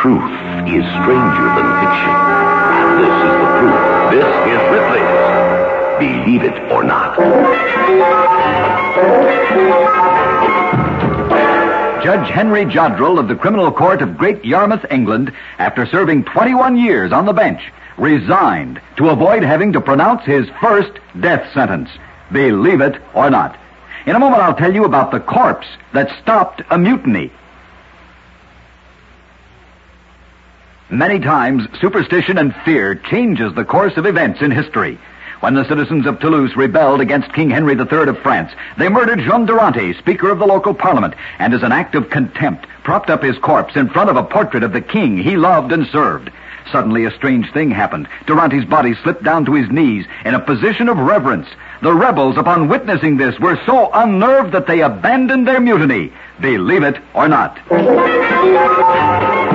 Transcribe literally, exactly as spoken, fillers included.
Truth is stranger than fiction. And this is the proof. This is Ripley's Believe It or Not. Judge Henry Jodrell of the Criminal Court of Great Yarmouth, England, after serving twenty-one years on the bench, resigned to avoid having to pronounce his first death sentence. Believe it or not. In a moment, I'll tell you about the corpse that stopped a mutiny. Many times, superstition and fear changes the course of events in history. When the citizens of Toulouse rebelled against King Henry the Third of France, they murdered Jean Durante, Speaker of the local parliament, and as an act of contempt, propped up his corpse in front of a portrait of the king he loved and served. Suddenly, a strange thing happened. Durante's body slipped down to his knees in a position of reverence. The rebels, upon witnessing this, were so unnerved that they abandoned their mutiny. Believe it or not.